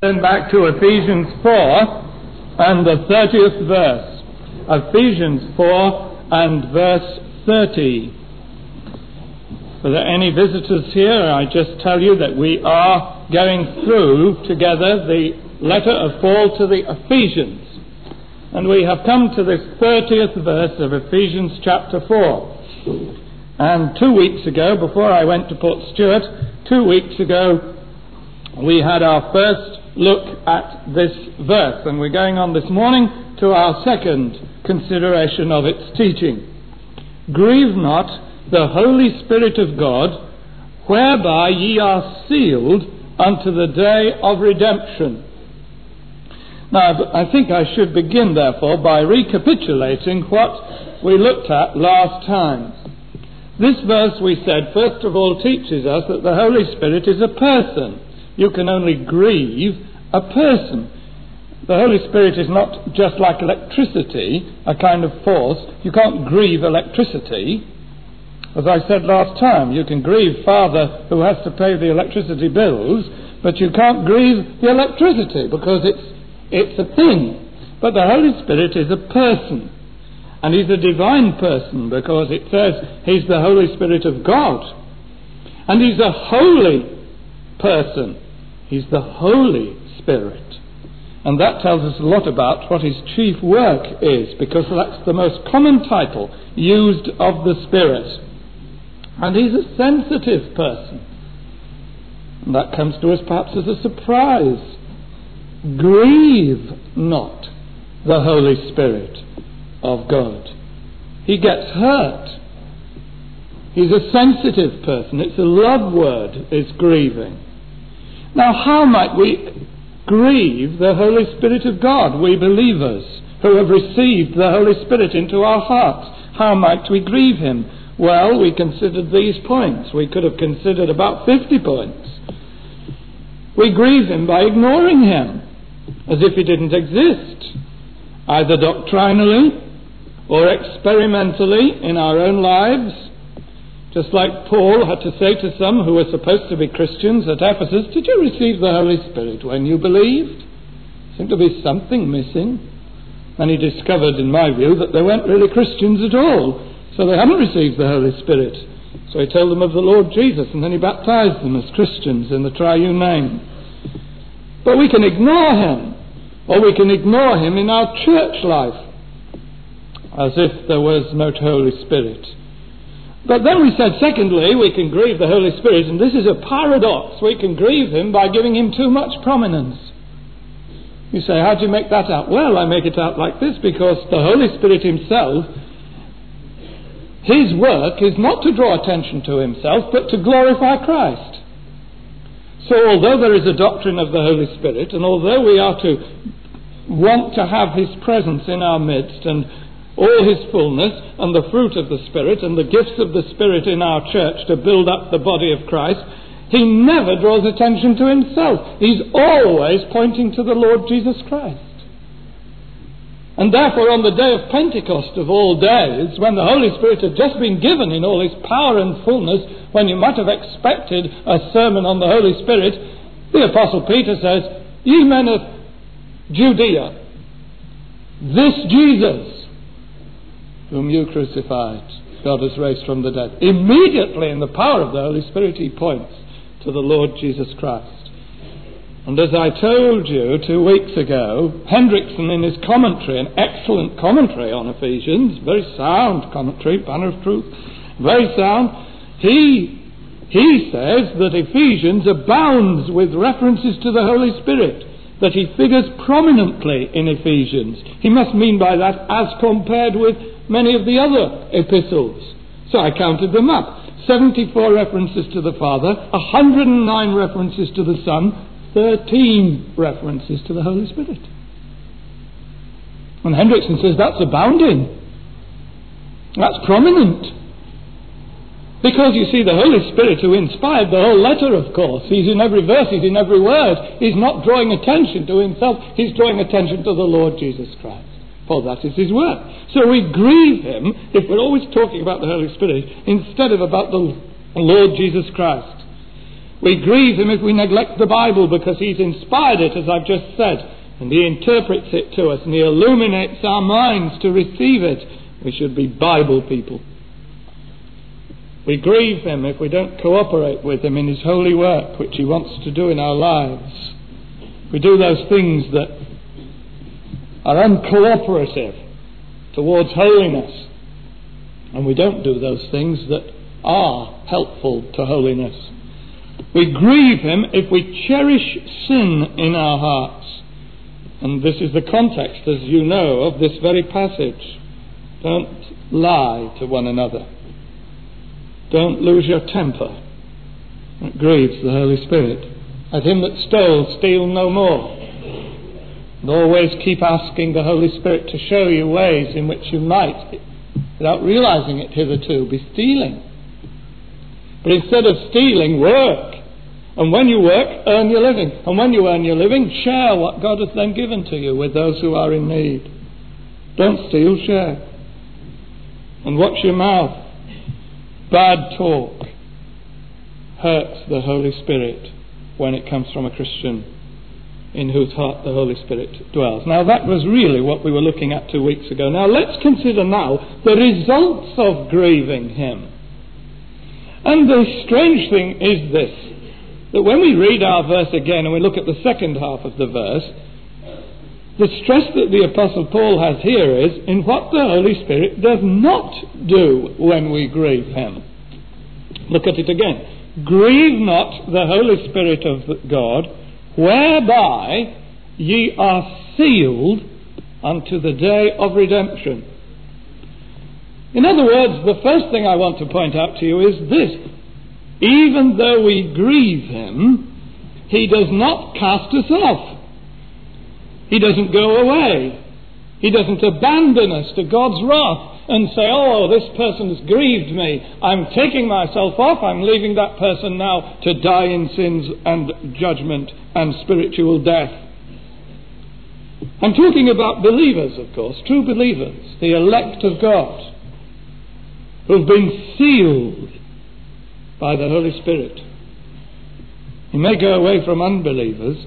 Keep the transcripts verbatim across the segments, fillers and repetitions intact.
Turn back to Ephesians four and the thirtieth verse. Ephesians four and verse thirty. For there any visitors here, I just tell you that we are going through together the letter of Paul to the Ephesians. And we have come to this thirtieth verse of Ephesians chapter four. And two weeks ago, before I went to Port Stewart, two weeks ago, we had our first look at this verse. And we're going on this morning to our second consideration of its teaching. Grieve not the Holy Spirit of God, whereby ye are sealed unto the day of redemption. Now, I think I should begin, therefore, by recapitulating what we looked at last time. This verse, we said, first of all, teaches us that the Holy Spirit is a person. You can only grieve a person. The Holy Spirit is not just like electricity, a kind of force. You can't grieve electricity. As I said last time, you can grieve Father who has to pay the electricity bills, but you can't grieve the electricity because it's it's a thing. But the Holy Spirit is a person, and he's a divine person because it says he's the Holy Spirit of God, and he's a holy person. He's the Holy Spirit, and that tells us a lot about what his chief work is, because that's the most common title used of the Spirit. And he's a sensitive person, and that comes to us perhaps as a surprise. Grieve not the Holy Spirit of God. He gets hurt. He's a sensitive person. It's a love word, is grieving. Now, how might we grieve the Holy Spirit of God, we believers who have received the Holy Spirit into our hearts? How might we grieve him? Well, we considered these points. We could have considered about fifty points. We grieve him by ignoring him, as if he didn't exist, either doctrinally or experimentally in our own lives. Just like Paul had to say to some who were supposed to be Christians at Ephesus, did you receive the Holy Spirit when you believed? Seemed to be something missing. And he discovered, in my view, that they weren't really Christians at all. So they hadn't received the Holy Spirit. So he told them of the Lord Jesus, and then he baptized them as Christians in the triune name. But we can ignore him, or we can ignore him in our church life, as if there was no Holy Spirit. But then we said, secondly, we can grieve the Holy Spirit, and this is a paradox. We can grieve him by giving him too much prominence. You say, how do you make that out? Well, I make it out like this, because the Holy Spirit himself, his work is not to draw attention to himself, but to glorify Christ. So although there is a doctrine of the Holy Spirit, and although we are to want to have his presence in our midst, and all his fullness, and the fruit of the Spirit, and the gifts of the Spirit in our church to build up the body of Christ, he never draws attention to himself. He's always pointing to the Lord Jesus Christ. And therefore, on the day of Pentecost of all days, when the Holy Spirit had just been given in all his power and fullness, when you might have expected a sermon on the Holy Spirit, the Apostle Peter says, ye men of Judea, this Jesus, whom you crucified, God has raised from the dead. Immediately, in the power of the Holy Spirit, he points to the Lord Jesus Christ. And as I told you two weeks ago, Hendrickson in his commentary, an excellent commentary on Ephesians, very sound commentary, Banner of Truth, very sound, he, he says that Ephesians abounds with references to the Holy Spirit, that he figures prominently in Ephesians. He must mean by that as compared with many of the other epistles. So I counted them up. seventy-four references to the Father, one hundred nine references to the Son, thirteen references to the Holy Spirit. And Hendrickson says that's abounding. That's prominent. Because you see, the Holy Spirit who inspired the whole letter, of course, he's in every verse, he's in every word. He's not drawing attention to himself, he's drawing attention to the Lord Jesus Christ. For that is his work. So we grieve him if we're always talking about the Holy Spirit instead of about the Lord Jesus Christ. We grieve him if we neglect the Bible, because he's inspired it, as I've just said, and he interprets it to us and he illuminates our minds to receive it. We should be Bible people. We grieve him if we don't cooperate with him in his holy work, which he wants to do in our lives. We do those things that are uncooperative towards holiness, and we don't do those things that are helpful to holiness. We grieve him if we cherish sin in our hearts. And this is the context, as you know, of this very passage. Don't lie to one another. Don't lose your temper. It grieves the Holy Spirit. Let him that stole steal no more. And always keep asking the Holy Spirit to show you ways in which you might, without realizing it hitherto, be stealing. But instead of stealing, work. And when you work, earn your living. And when you earn your living, share what God has then given to you with those who are in need. Don't steal, share. And watch your mouth. Bad talk hurts the Holy Spirit when it comes from a Christian in whose heart the Holy Spirit dwells. Now that was really what we were looking at two weeks ago. Now let's consider now the results of grieving him. And the strange thing is this, that when we read our verse again and we look at the second half of the verse, the stress that the Apostle Paul has here is in what the Holy Spirit does not do when we grieve him. Look at it again. Grieve not the Holy Spirit of God, whereby ye are sealed unto the day of redemption. In other words, the first thing I want to point out to you is this. Even though we grieve him, he does not cast us off. He doesn't go away. He doesn't abandon us to God's wrath and say, oh, this person has grieved me. I'm taking myself off. I'm leaving that person now to die in sins and judgment and spiritual death. I'm talking about believers, of course, true believers, the elect of God, who've been sealed by the Holy Spirit. He may go away from unbelievers.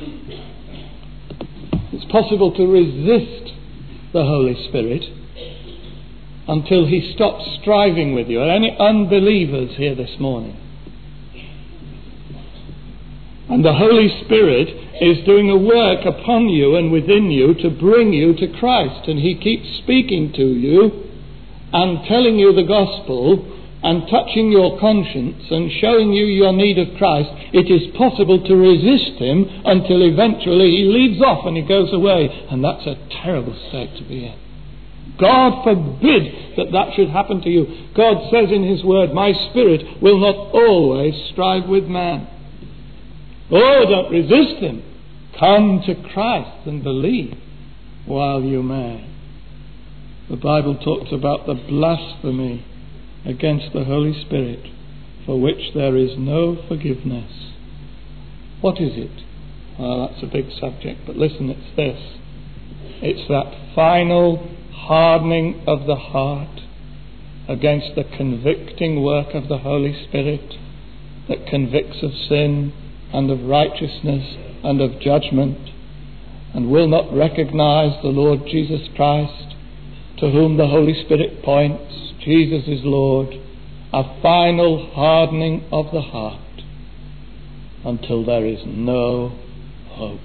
It's possible to resist the Holy Spirit until he stops striving with you. Are any unbelievers here this morning? And the Holy Spirit is doing a work upon you and within you to bring you to Christ. And he keeps speaking to you and telling you the gospel and touching your conscience and showing you your need of Christ. It is possible to resist him until eventually he leaves off and he goes away. And that's a terrible state to be in. God forbid that that should happen to you. God says in his word, my spirit will not always strive with man. Oh, don't resist him. Come to Christ and believe while you may. The Bible talks about the blasphemy against the Holy Spirit, for which there is no forgiveness. What is it? Well, that's a big subject, but listen, it's this. It's that final hardening of the heart against the convicting work of the Holy Spirit that convicts of sin and of righteousness and of judgment, and will not recognize the Lord Jesus Christ, to whom the Holy Spirit points. Jesus is Lord. A final hardening of the heart until there is no hope.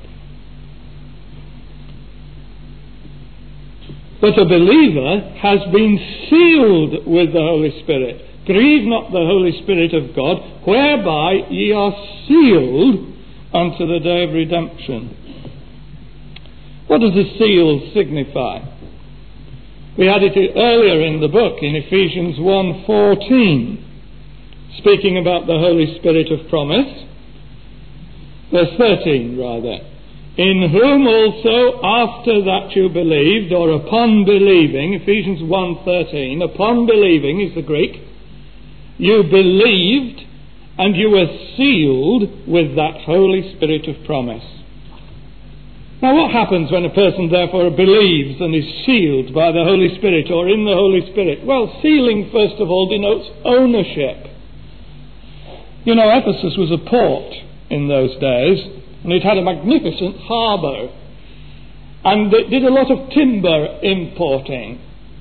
But a believer has been sealed with the Holy Spirit. Grieve not the Holy Spirit of God, whereby ye are sealed unto the day of redemption. What does the seal signify? We had it earlier in the book in Ephesians one fourteen, speaking about the Holy Spirit of promise. Verse thirteen, rather. In whom also after that you believed, or upon believing, Ephesians one thirteen, upon believing is the Greek, you believed and you were sealed with that Holy Spirit of promise. Now what happens when a person therefore believes and is sealed by the Holy Spirit or in the Holy Spirit? Well, sealing first of all denotes ownership. You know, Ephesus was a port in those days, and it had a magnificent harbour, and it did a lot of timber importing.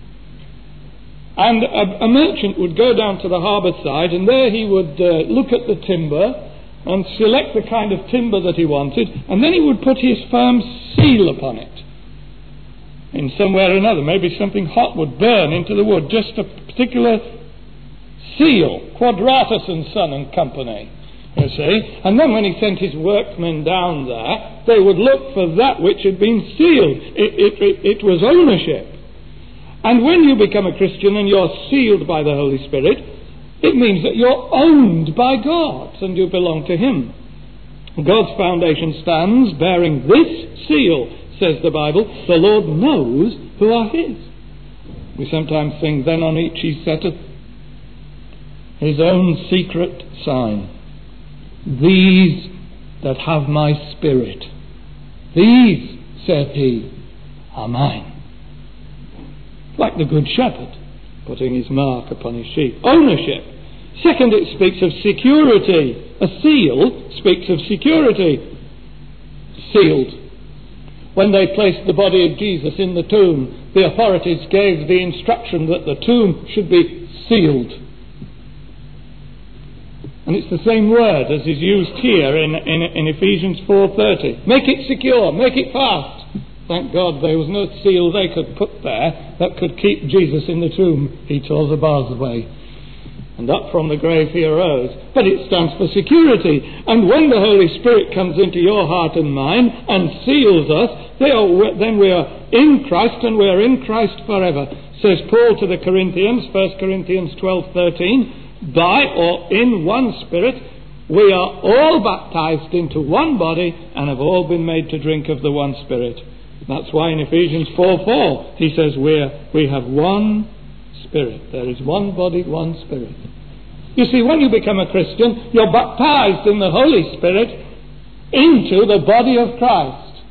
And a, a merchant would go down to the harbour side, and there he would uh, look at the timber and select the kind of timber that he wanted, and then he would put his firm's seal upon it in some way or another. Maybe something hot would burn into the wood, just a particular seal, Quadratus and Son and Company, you see. And then when he sent his workmen down there, they would look for that which had been sealed. It, it, it, it was ownership. And when you become a Christian and you're sealed by the Holy Spirit, it means that you're owned by God and you belong to Him. God's foundation stands bearing this seal, says the Bible. The Lord knows who are His. We sometimes sing, then on each He setteth His own secret sign. These that have my spirit, these, saith He, are mine. Like the Good Shepherd, putting his mark upon his sheep. Ownership. Second, it speaks of security. A seal speaks of security. Sealed. When they placed the body of Jesus in the tomb, the authorities gave the instruction that the tomb should be sealed. And it's the same word as is used here in, in, in Ephesians four thirty. Make it secure, make it fast. Thank God there was no seal they could put there that could keep Jesus in the tomb. He tore the bars away, and up from the grave he arose. But it stands for security. And when the Holy Spirit comes into your heart and mind and seals us, they are, then we are in Christ, and we are in Christ forever. Says Paul to the Corinthians, First Corinthians twelve thirteen, by or in one Spirit we are all baptized into one body and have all been made to drink of the one Spirit. That's why in Ephesians four four he says we're, we have one Spirit. There is one body, one Spirit. You see, when you become a Christian, you're baptized in the Holy Spirit into the body of Christ.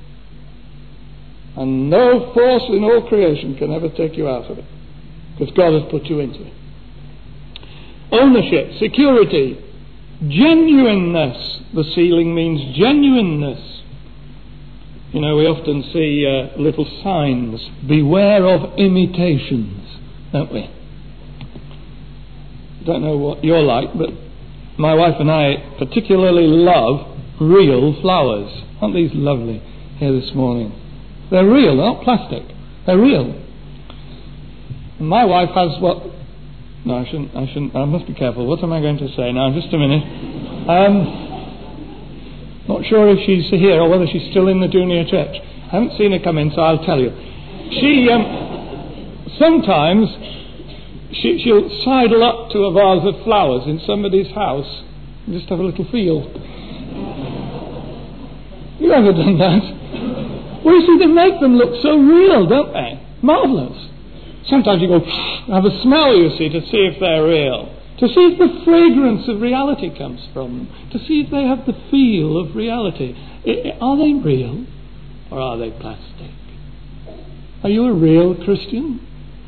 And no force in all creation can ever take you out of it, because God has put you into it. Ownership, security, genuineness. The sealing means genuineness. You know, we often see uh, little signs, beware of imitations, don't we? I don't know what you're like, but my wife and I particularly love real flowers. Aren't these lovely here this morning? They're real, they're not plastic. They're real. And my wife has what... No, I shouldn't, I shouldn't, I must be careful. What am I going to say now? Just a minute. Um... Not sure if she's here or whether she's still in the junior church. I haven't seen her come in, so I'll tell you. She, um, sometimes, she, she'll sidle up to a vase of flowers in somebody's house and just have a little feel. You ever done that? Well, you see, they make them look so real, don't they? Marvellous. Sometimes you go, have a smell, you see, to see if they're real. To see if the fragrance of reality comes from them. To see if they have the feel of reality. I, are they real or are they plastic? Are you a real Christian?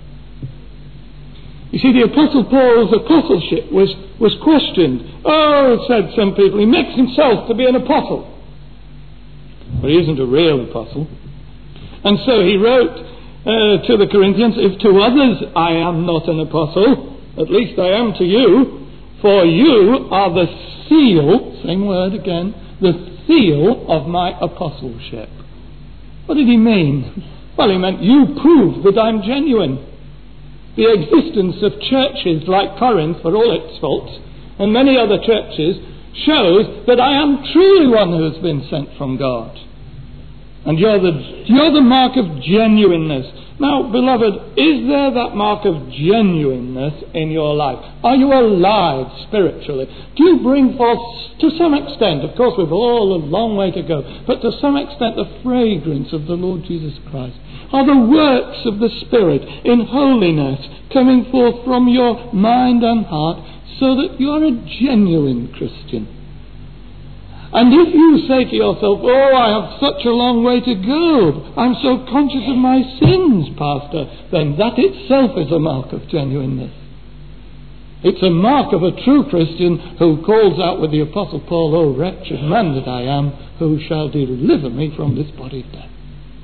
You see, the Apostle Paul's apostleship was, was questioned. Oh, said some people, he makes himself to be an apostle. But he isn't a real apostle. And so he wrote uh, to the Corinthians, if to others I am not an apostle, at least I am to you, for you are the seal, same word again, the seal of my apostleship. What did he mean? Well, he meant you prove that I'm genuine. The existence of churches like Corinth, for all its faults, and many other churches, shows that I am truly one who has been sent from God. And you're the, you're the mark of genuineness. Now, beloved, is there that mark of genuineness in your life? Are you alive spiritually? Do you bring forth, to some extent, of course we've all a long way to go, but to some extent the fragrance of the Lord Jesus Christ? Are the works of the Spirit in holiness coming forth from your mind and heart so that you are a genuine Christian? And if you say to yourself, oh, I have such a long way to go, I'm so conscious of my sins, Pastor, then that itself is a mark of genuineness. It's a mark of a true Christian who calls out with the Apostle Paul, "O wretched man that I am, who shall deliver me from this body of death?"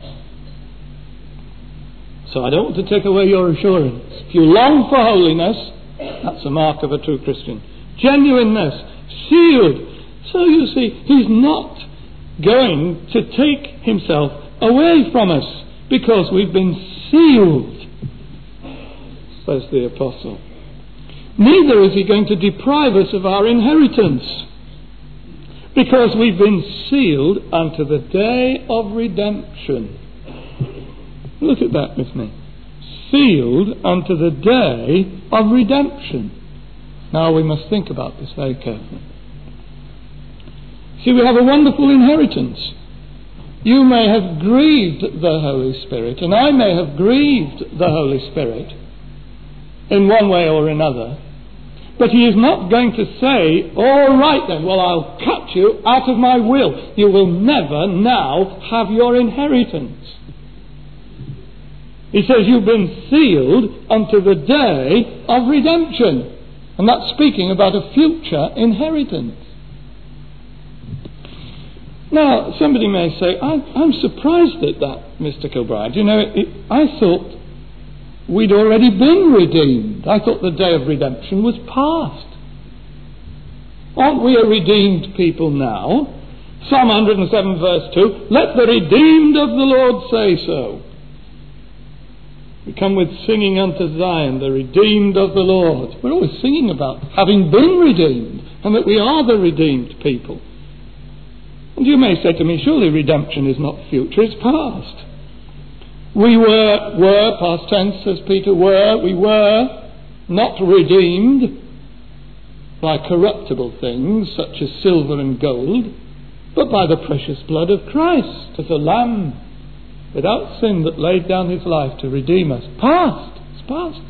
So I don't want to take away your assurance. If you long for holiness, that's a mark of a true Christian. Genuineness, sealed. So you see, he's not going to take himself away from us because we've been sealed, says the apostle. Neither is he going to deprive us of our inheritance, because we've been sealed unto the day of redemption. Look at that with me. Sealed unto the day of redemption. Now we must think about this very carefully. See, we have a wonderful inheritance. You may have grieved the Holy Spirit, and I may have grieved the Holy Spirit in one way or another. But he is not going to say, "All right then, well, I'll cut you out of my will. You will never now have your inheritance." He says you've been sealed unto the day of redemption. And that's speaking about a future inheritance. Now, somebody may say, I'm, I'm surprised at that, Mister Kilbride. You know, it, I thought we'd already been redeemed. I thought the day of redemption was past. Aren't we a redeemed people now? Psalm one hundred seven verse two, "Let the redeemed of the Lord say so." We come with singing unto Zion, the redeemed of the Lord. We're always singing about having been redeemed and that we are the redeemed people. And you may say to me, surely redemption is not future, it's past. We were, were, past tense says Peter, were, we were not redeemed by corruptible things such as silver and gold, but by the precious blood of Christ, as a lamb without sin that laid down his life to redeem us. Past. It's past.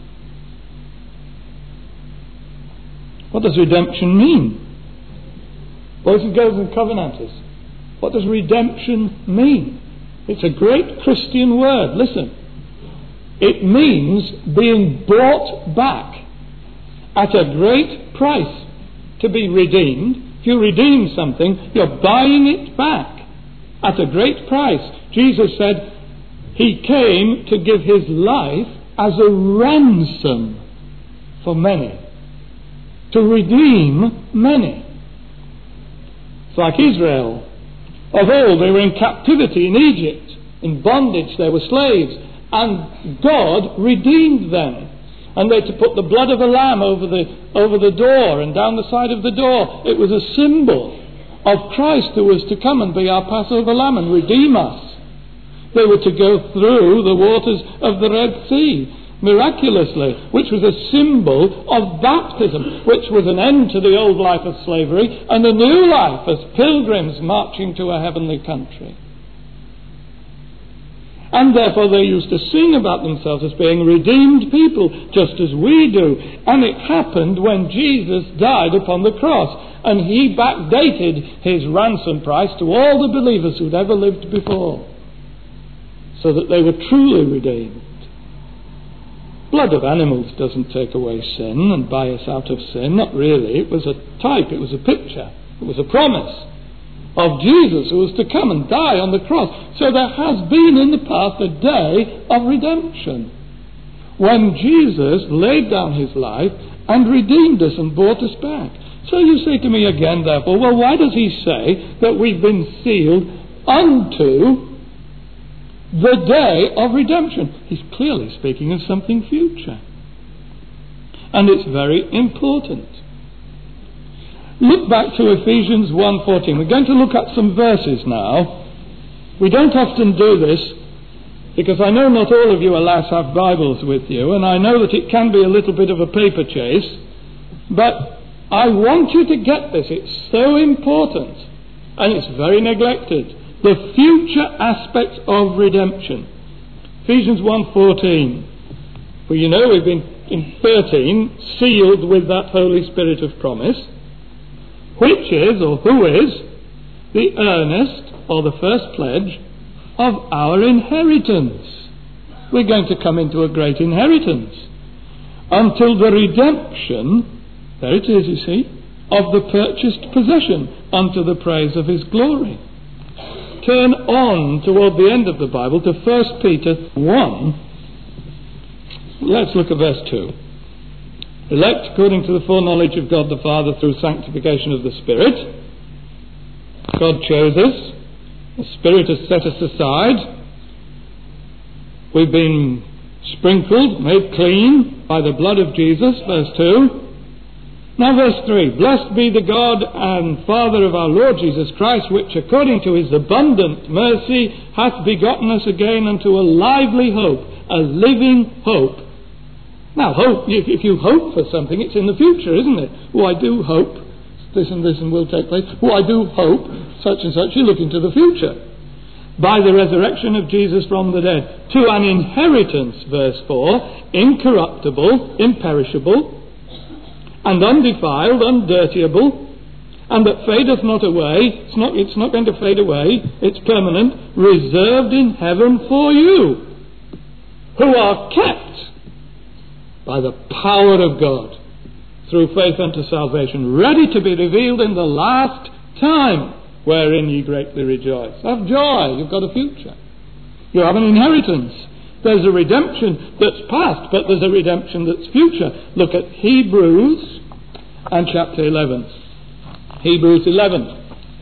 What does redemption mean? Boys and girls and Covenanters, what does redemption mean? It's a great Christian word. Listen. It means being bought back at a great price. To be redeemed. If you redeem something, you're buying it back at a great price. Jesus said he came to give his life as a ransom for many, to redeem many. It's like Israel. Of old, they were in captivity in Egypt, in bondage, they were slaves, and God redeemed them. And they to put the blood of a lamb over the over the door and down the side of the door. It was a symbol of Christ who was to come and be our Passover lamb and redeem us. They were to go through the waters of the Red Sea miraculously, which was a symbol of baptism, which was an end to the old life of slavery and a new life as pilgrims marching to a heavenly country. And therefore they used to sing about themselves as being redeemed people, just as we do. And it happened when Jesus died upon the cross, and he backdated his ransom price to all the believers who'd ever lived before, so that they were truly redeemed. Blood of animals doesn't take away sin and buy us out of sin. Not really. It was a type, it was a picture, it was a promise of Jesus who was to come and die on the cross. So there has been in the past a day of redemption when Jesus laid down his life and redeemed us and bought us back. So you say to me again, therefore, well, why does he say that we've been sealed unto the day of redemption? He's clearly speaking of something future. And it's very important. Look back to Ephesians one fourteen. We're going to look at some verses now. We don't often do this because I know not all of you, alas, have Bibles with you, and I know that it can be a little bit of a paper chase, but I want you to get this. It's so important, and it's very neglected. The future aspect of redemption. Ephesians one fourteen. Well, you know we've been in thirteen sealed with that Holy Spirit of promise, which is, or who is, the earnest, or the first pledge, of our inheritance. We're going to come into a great inheritance until the redemption There it is, you see, of the purchased possession unto the praise of his glory. Turn on toward the end of the Bible to First Peter one. Let's look at verse two. Elect according to the foreknowledge of God the Father through sanctification of the Spirit. God chose us. The Spirit has set us aside. We've been sprinkled, made clean by the blood of Jesus, verse two. Now verse three. Blessed be the God and Father of our Lord Jesus Christ, which according to his abundant mercy hath begotten us again unto a lively hope, a living hope. Now hope, if, if you hope for something, it's in the future, isn't it? Oh, I do hope this and this and will take place. Oh, I do hope such and such. You look into the future. By the resurrection of Jesus from the dead, to an inheritance, verse four, incorruptible, imperishable, and undefiled, undirtiable, and that fadeth not away. It's not, it's not going to fade away. It's permanent. Reserved in heaven for you, who are kept by the power of God through faith unto salvation, ready to be revealed in the last time, wherein ye greatly rejoice. Have joy. You've got a future. You have an inheritance. There's a redemption that's past, but there's a redemption that's future. Look at Hebrews and chapter eleven. Hebrews eleven.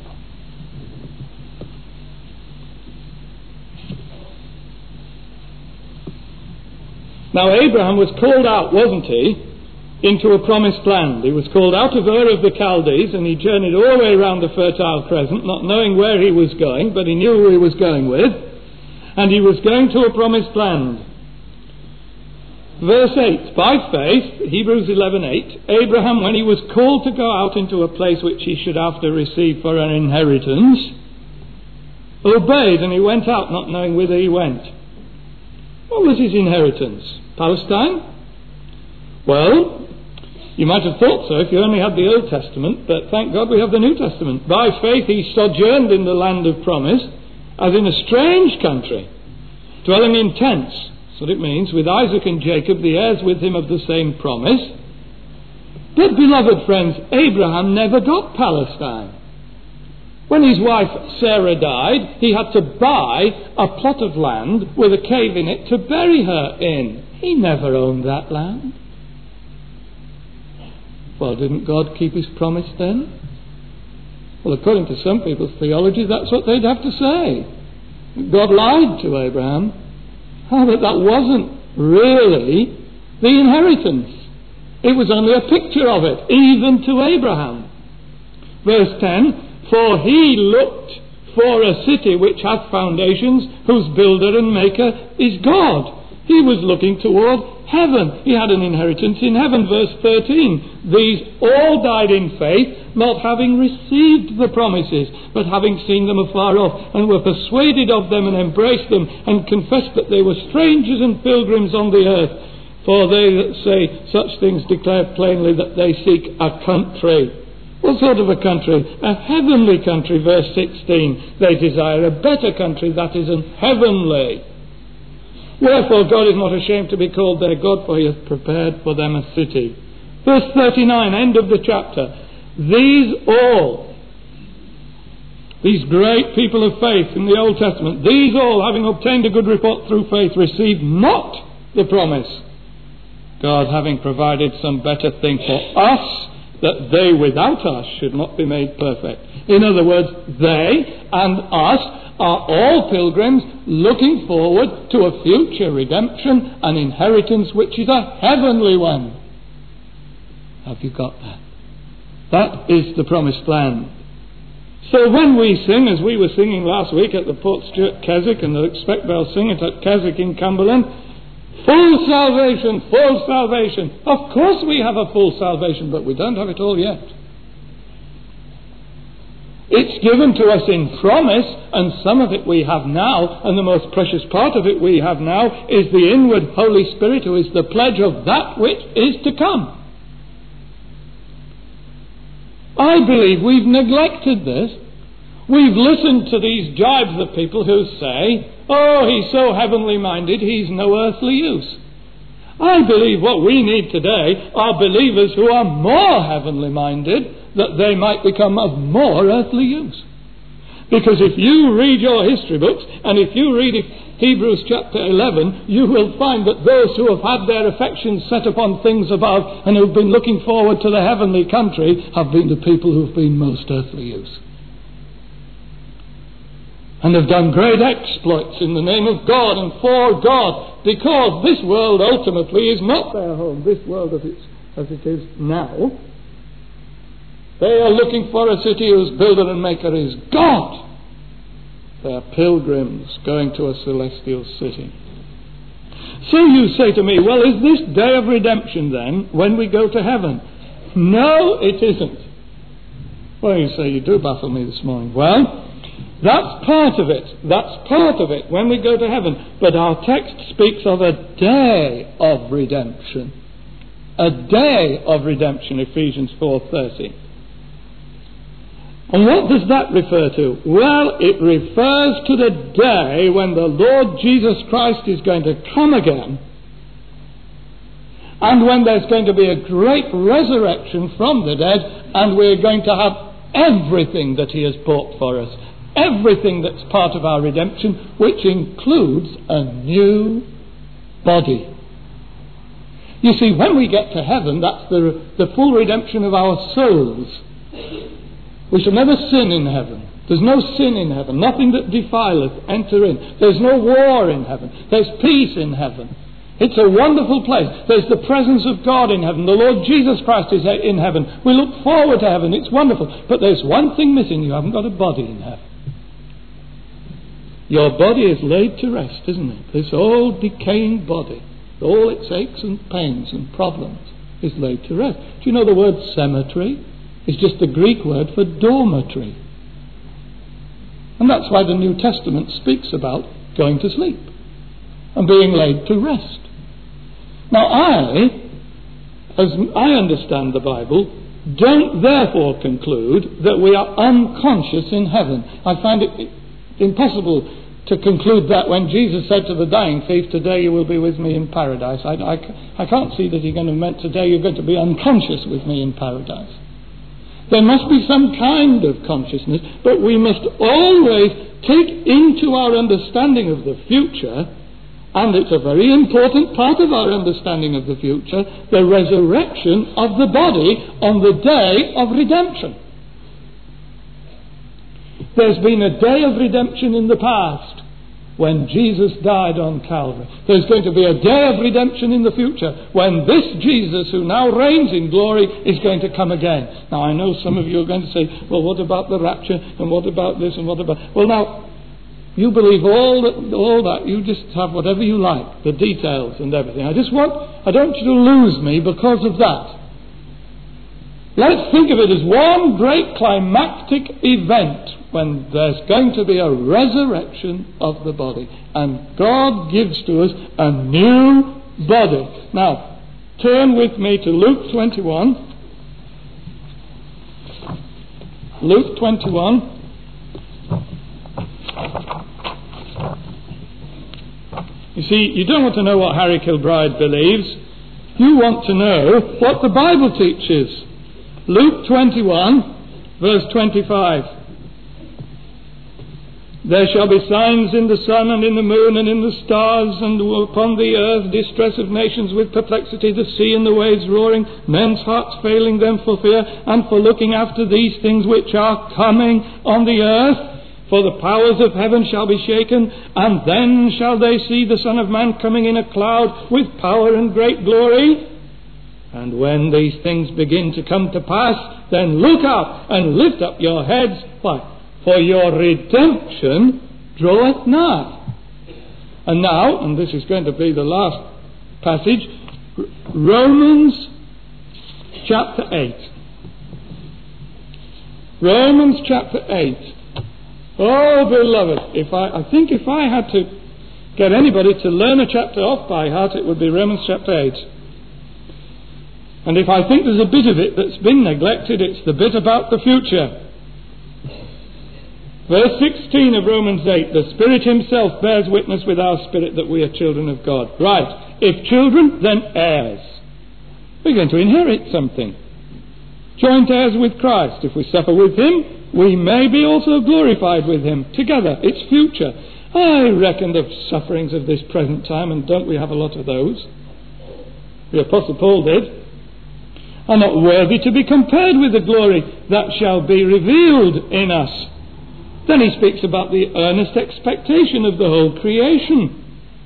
Now Abraham was called out, wasn't he, into a promised land. He was called out of Ur of the Chaldees, and he journeyed all the way around the Fertile Crescent, not knowing where he was going, but he knew who he was going with. And he was going to a promised land. Verse eight, by faith, Hebrews eleven eight, Abraham, when he was called to go out into a place which he should after receive for an inheritance, obeyed, and he went out not knowing whither he went. What was his inheritance? Palestine? Well, you might have thought so if you only had the Old Testament, but thank God we have the New Testament. By faith he sojourned in the land of promise, as in a strange country, dwelling in tents. That's what it means, with Isaac and Jacob, the heirs with him of the same promise. But, beloved friends, Abraham never got Palestine. When his wife Sarah died, he had to buy a plot of land with a cave in it to bury her in. He never owned that land. Well, didn't God keep his promise then? Well, according to some people's theology, that's what they'd have to say. God lied to Abraham. Oh, but that wasn't really the inheritance. It was only a picture of it, even to Abraham. Verse ten, for he looked for a city which hath foundations, whose builder and maker is God. He was looking toward heaven. He had an inheritance in heaven. Verse thirteen, these all died in faith, not having received the promises, but having seen them afar off, and were persuaded of them and embraced them, and confessed that they were strangers and pilgrims on the earth. For they that say such things declare plainly that they seek a country. What sort of a country? A heavenly country, verse sixteen. They desire a better country, that is an heavenly. Wherefore God is not ashamed to be called their God, for he hath prepared for them a city. Verse thirty-nine, end of the chapter. These all, these great people of faith in the Old Testament, these all, having obtained a good report through faith, received not the promise, God having provided some better thing for us, that they without us should not be made perfect. In other words, they and us are all pilgrims looking forward to a future redemption, an inheritance which is a heavenly one. Have you got that? That is the promised land. So when we sing, as we were singing last week at the Port Stewart Keswick, and they'll expect they'll sing it at Keswick in Cumberland, full salvation, full salvation. Of course we have a full salvation, but we don't have it all yet. It's given to us in promise, and some of it we have now, and the most precious part of it we have now is the inward Holy Spirit, who is the pledge of that which is to come. I believe we've neglected this. We've listened to these jibes of people who say, oh, he's so heavenly minded, he's no earthly use. I believe what we need today are believers who are more heavenly minded, that they might become of more earthly use. Because if you read your history books, and if you read Hebrews chapter eleven, you will find that those who have had their affections set upon things above and who've been looking forward to the heavenly country have been the people who've been most earthly use. And have done great exploits in the name of God and for God, because this world ultimately is not their home, this world as, it's, as it is now. They are looking for a city whose builder and maker is God. They are pilgrims going to a celestial city. So you say to me, well, is this day of redemption then when we go to heaven? No, it isn't. Well, you say, you do baffle me this morning. Well, that's part of it. That's part of it when we go to heaven. But our text speaks of a day of redemption. A day of redemption, Ephesians four thirty. And what does that refer to? Well, it refers to the day when the Lord Jesus Christ is going to come again, and when there's going to be a great resurrection from the dead, and we're going to have everything that He has bought for us, everything that's part of our redemption, which includes a new body. You see, when we get to heaven, that's the, the full redemption of our souls. We shall never sin in heaven. There's no sin in heaven. Nothing that defileth enter in. There's no war in heaven. There's peace in heaven. It's a wonderful place. There's the presence of God in heaven. The Lord Jesus Christ is in heaven. We look forward to heaven. It's wonderful. But there's one thing missing. You haven't got a body in heaven. Your body is laid to rest, isn't it? This old decaying body, all its aches and pains and problems, is laid to rest. Do you know the word cemetery? It's just the Greek word for dormitory. And that's why the New Testament speaks about going to sleep and being laid to rest. Now I, as I understand the Bible, don't therefore conclude that we are unconscious in heaven. I find it impossible to conclude that when Jesus said to the dying thief, today you will be with me in paradise. I, I, I can't see that He going to meant today you're going to be unconscious with me in paradise. There must be some kind of consciousness, but we must always take into our understanding of the future, and it's a very important part of our understanding of the future, the resurrection of the body on the day of redemption. There's been a day of redemption in the past when Jesus died on Calvary. There's going to be a day of redemption in the future when this Jesus, who now reigns in glory, is going to come again. Now, I know some of you are going to say, well, what about the rapture? And what about this? And what about... Well, now, you believe all that, all that. You just have whatever you like, the details and everything. I just want... I don't want you to lose me because of that. Let's think of it as one great climactic event when there's going to be a resurrection of the body. And God gives to us a new body. Now, turn with me to Luke twenty-one. Luke twenty-one. You see, you don't want to know what Harry Kilbride believes. You want to know what the Bible teaches. Luke twenty-one, verse twenty-five. There shall be signs in the sun and in the moon and in the stars, and upon the earth distress of nations with perplexity, the sea and the waves roaring, men's hearts failing them for fear and for looking after these things which are coming on the earth. For the powers of heaven shall be shaken, and then shall they see the Son of Man coming in a cloud with power and great glory. And when these things begin to come to pass, then look up and lift up your heads. Why? For your redemption draweth nigh. And now, and this is going to be the last passage, Romans chapter eight. Romans chapter eight. Oh, beloved, if I, I think if I had to get anybody to learn a chapter off by heart, it would be Romans chapter eight. And if I think there's a bit of it that's been neglected, it's the bit about the future. Verse sixteen of Romans eight, the Spirit himself bears witness with our spirit that we are children of God. Right, if children, then heirs. We're going to inherit something. Joint heirs with Christ. If we suffer with him, we may be also glorified with him. Together, it's future. I reckon the sufferings of this present time, and don't we have a lot of those? The Apostle Paul did. Are not worthy to be compared with the glory that shall be revealed in us. Then he speaks about the earnest expectation of the whole creation.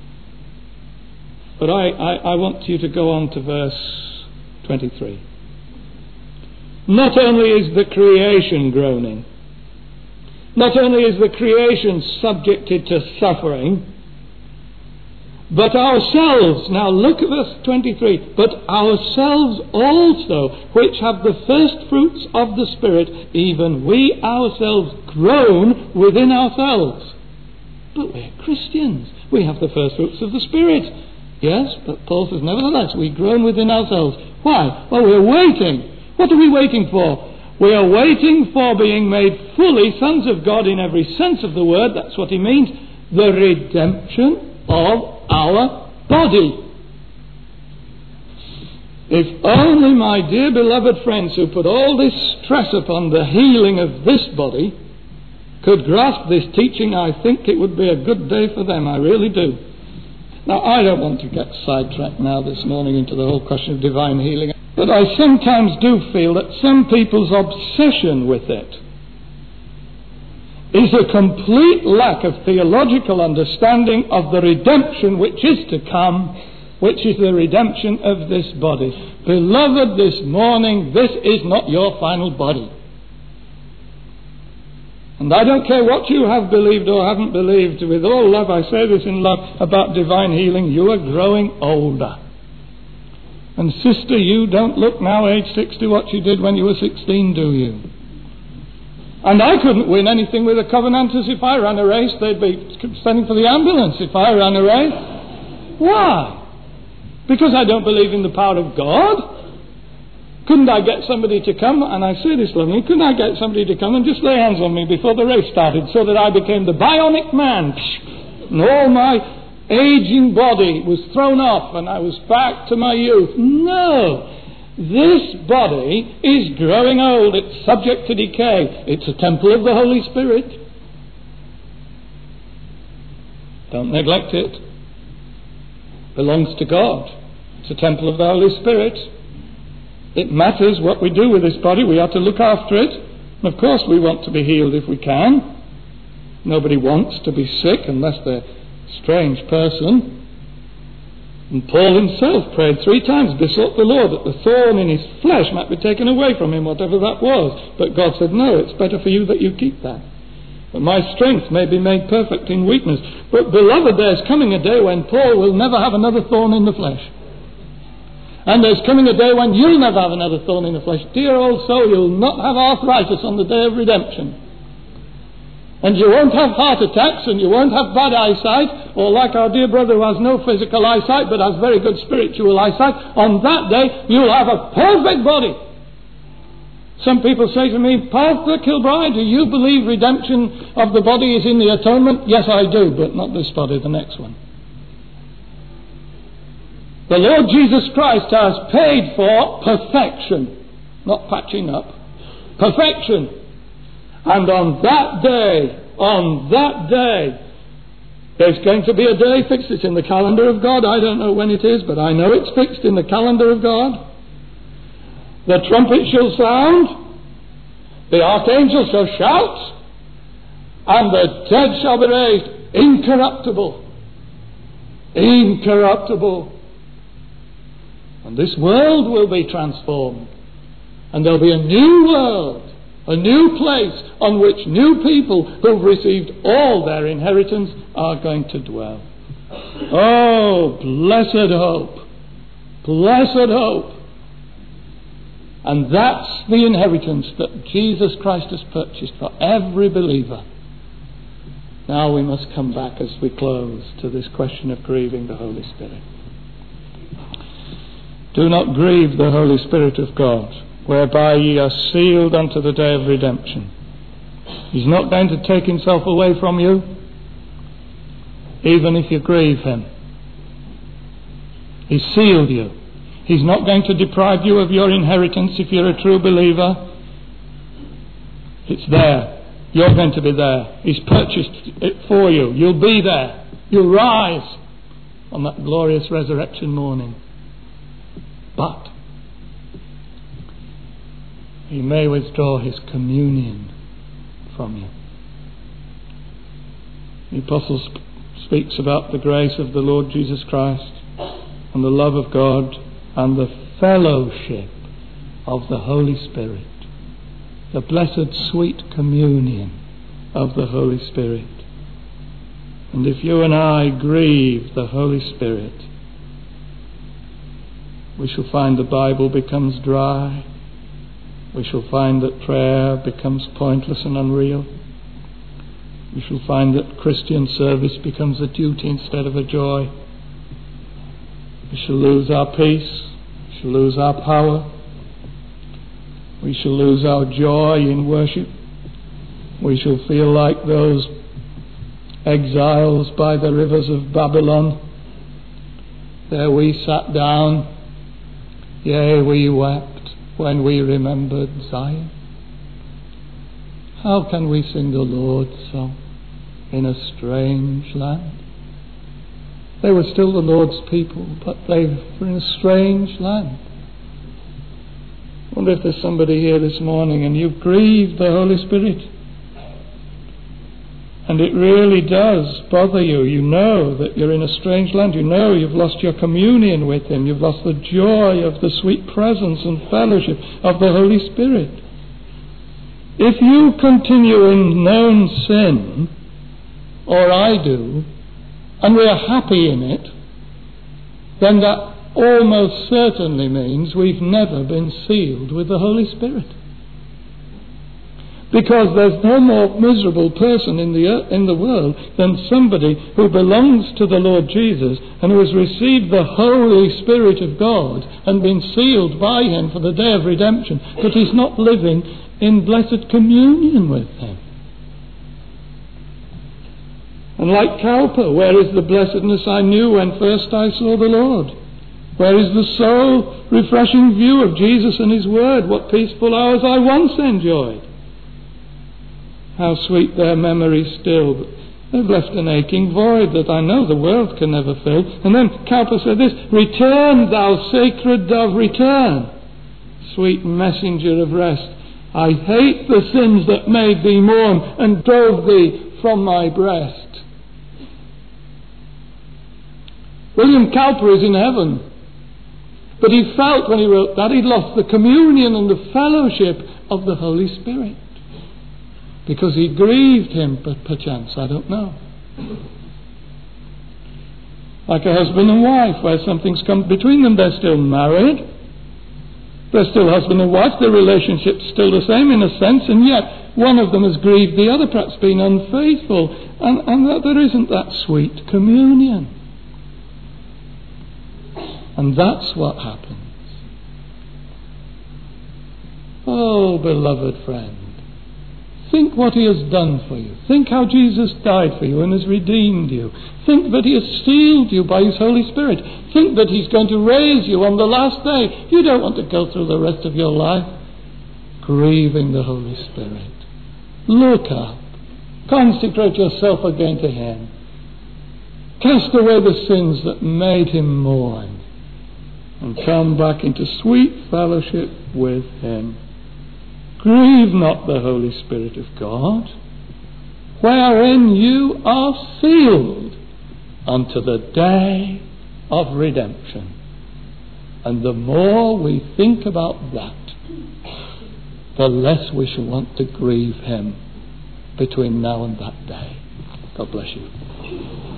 But I, I, I want you to go on to verse twenty-three. Not only is the creation groaning, not only is the creation subjected to suffering, but ourselves, now look at verse twenty-three, but ourselves also, which have the first fruits of the Spirit, even we ourselves groan within ourselves. But we're Christians. We have the first fruits of the Spirit. Yes, but Paul says, nevertheless, we groan within ourselves. Why? Well, we're waiting. What are we waiting for? We are waiting for being made fully sons of God in every sense of the word. That's what he means. The redemption of our body. If only my dear beloved friends who put all this stress upon the healing of this body could grasp this teaching, I think it would be a good day for them. I really do. Now, I don't want to get sidetracked now this morning into the whole question of divine healing, but I sometimes do feel that some people's obsession with it is a complete lack of theological understanding of the redemption which is to come, which is the redemption of this body. Beloved, this morning, this is not your final body. And I don't care what you have believed or haven't believed, with all love, I say this in love, about divine healing, you are growing older. And sister, you don't look now age sixty what you did when you were sixteen, do you? And I couldn't win anything with the Covenanters. If I ran a race, they'd be sending for the ambulance if I ran a race. Why? Because I don't believe in the power of God. Couldn't I get somebody to come, and I say this lovingly, couldn't I get somebody to come and just lay hands on me before the race started so that I became the bionic man? And all my aging body was thrown off and I was back to my youth. No. This body is growing old. It's subject to decay. It's a temple of the Holy Spirit. Don't neglect it. It belongs to God. It's a temple of the Holy Spirit. It matters what we do with this body. We have to look after it. And of course we want to be healed if we can. Nobody wants to be sick unless they're a strange person. And Paul himself prayed three times, besought the Lord that the thorn in his flesh might be taken away from him, whatever that was. But God said, no, it's better for you that you keep that. But my strength may be made perfect in weakness. But beloved, there's coming a day when Paul will never have another thorn in the flesh. And there's coming a day when you'll never have another thorn in the flesh. Dear old soul, you'll not have arthritis on the day of redemption. And you won't have heart attacks, and you won't have bad eyesight, or like our dear brother who has no physical eyesight but has very good spiritual eyesight. On that day, you'll have a perfect body. Some people say to me, Pastor Kilbride, do you believe redemption of the body is in the atonement? Yes, I do, but not this body, the next one. The Lord Jesus Christ has paid for perfection, not patching up. Perfection. And on that day, on that day, there's going to be a day fixed. It's in the calendar of God. I don't know when it is, but I know it's fixed in the calendar of God. The trumpet shall sound, the archangel shall shout, and the dead shall be raised incorruptible. Incorruptible. And this world will be transformed. And there'll be a new world. A new place on which new people who've received all their inheritance are going to dwell. Oh, blessed hope. Blessed hope. And that's the inheritance that Jesus Christ has purchased for every believer. Now we must come back as we close to this question of grieving the Holy Spirit. Do not grieve the Holy Spirit of God, whereby ye are sealed unto the day of redemption. He's not going to take himself away from you, even if you grieve him. He's sealed you. He's not going to deprive you of your inheritance if you're a true believer. It's there. You're going to be there. He's purchased it for you. You'll be there. You'll rise on that glorious resurrection morning. But he may withdraw his communion from you. The Apostle sp- speaks about the grace of the Lord Jesus Christ and the love of God and the fellowship of the Holy Spirit, the blessed sweet communion of the Holy Spirit. And if you and I grieve the Holy Spirit, we shall find the Bible becomes dry. We shall find that prayer becomes pointless and unreal. We shall find that Christian service becomes a duty instead of a joy. We shall lose our peace. We shall lose our power. We shall lose our joy in worship. We shall feel like those exiles by the rivers of Babylon. There we sat down, yea, we wept when we remembered Zion. How can we sing the Lord's song in a strange land? They were still the Lord's people, but they were in a strange land. I wonder if there's somebody here this morning and you've grieved the Holy Spirit. And it really does bother you. You know that you're in a strange land. You know you've lost your communion with him. You've lost the joy of the sweet presence and fellowship of the Holy Spirit. If you continue in known sin, or I do, and we are happy in it, then that almost certainly means we've never been sealed with the Holy Spirit. Because there's no more miserable person in the in the world than somebody who belongs to the Lord Jesus and who has received the Holy Spirit of God and been sealed by him for the day of redemption, but he's not living in blessed communion with him. And like Cowper, where is the blessedness I knew when first I saw the Lord? Where is the soul refreshing view of Jesus and his word? What peaceful hours I once enjoyed. How sweet their memory still, but they've left an aching void that I know the world can never fill. And then Cowper said this, return, thou sacred dove, return, sweet messenger of rest. I hate the sins that made thee mourn and drove thee from my breast. William Cowper is in heaven, but he felt when he wrote that he'd lost the communion and the fellowship of the Holy Spirit. Because he grieved him, perchance, I don't know. Like a husband and wife, where something's come between them, they're still married. They're still husband and wife, their relationship's still the same in a sense, and yet one of them has grieved the other, perhaps been unfaithful, and, and that there isn't that sweet communion. And that's what happens. Oh, beloved friend. Think what he has done for you. Think how Jesus died for you and has redeemed you. Think that he has sealed you by his Holy Spirit. Think that he's going to raise you on the last day. You don't want to go through the rest of your life grieving the Holy Spirit. Look up. Consecrate yourself again to him. Cast away the sins that made him mourn and come back into sweet fellowship with him. Grieve not the Holy Spirit of God, wherein you are sealed unto the day of redemption. And the more we think about that, the less we shall want to grieve him between now and that day. God bless you.